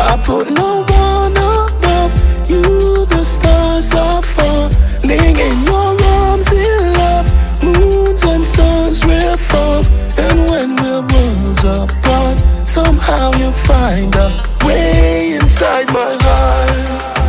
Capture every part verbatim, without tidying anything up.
I put no one above you. The stars are falling in your arms in love. Moons and suns revolve, and when we're worlds apart, somehow you find a way inside my heart.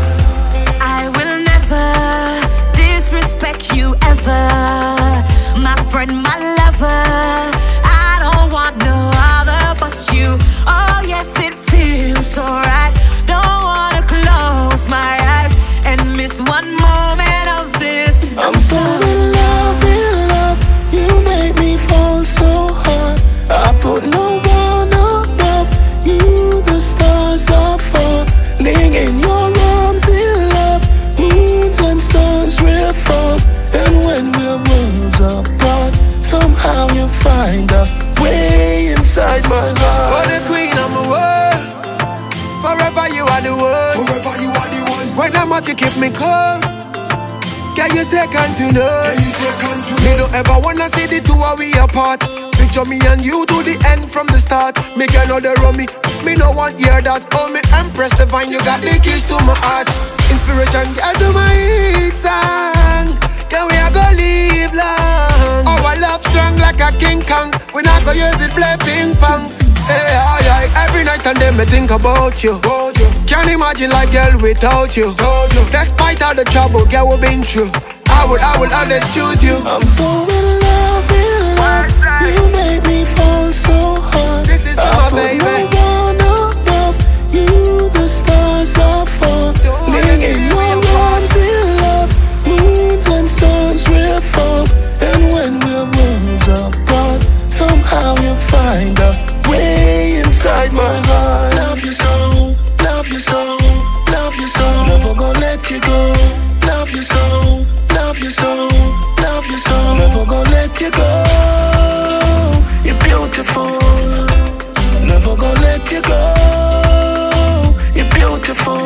I will never disrespect you ever, my friend, my lover. I don't want no other but you. Oh yes, it feels so right. Don't wanna close my eyes and miss one moment of this. I'm so in love, in love. You make me fall so hard. I put no one above you. The stars are falling in your arms in love. Moons and suns revolve, and when we're worlds apart, somehow you find a way inside my heart. For the queen of my world, forever you are the one. Forever you are the one. When I'm out you keep me calm. Can you second to none? Can you second to Me don't ever wanna see the two of we apart. Picture me and you to the end from the start. Me girl know the run me. Me no want hear that. Oh me Empress Divine, you got the keys to my heart. Inspiration girl to my hit song. Can we a go live long? Our love strong like a King Kong. We not go use it play ping pong. Hey, aye, aye. Every night and day me think about you. About you. Can't imagine life, girl, without you. Told you. Despite all the trouble, girl, we've been through, I would, I would always choose you. I'm so in love, in love. You make me fall so hard. This is I my put baby. no one above you. The stars are falling in your arms in love. Moons and suns revolve, and when we're worlds apart, somehow you find a way inside my heart. Love you so, love you so, love you so. Never gonna let you go. Love you so, love you so, love you so. Never gonna let you go. You're beautiful. Never gonna let you go. You're beautiful.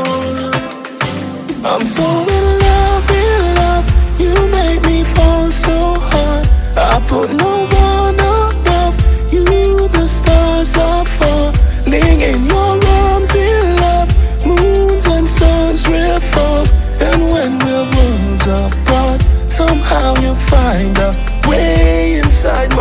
I'm so in love, in love. You make me fall so hard. I put no one above you. The stars are falling in your arms in love. Moons and suns revolve, and when we're worlds apart, somehow you find a way inside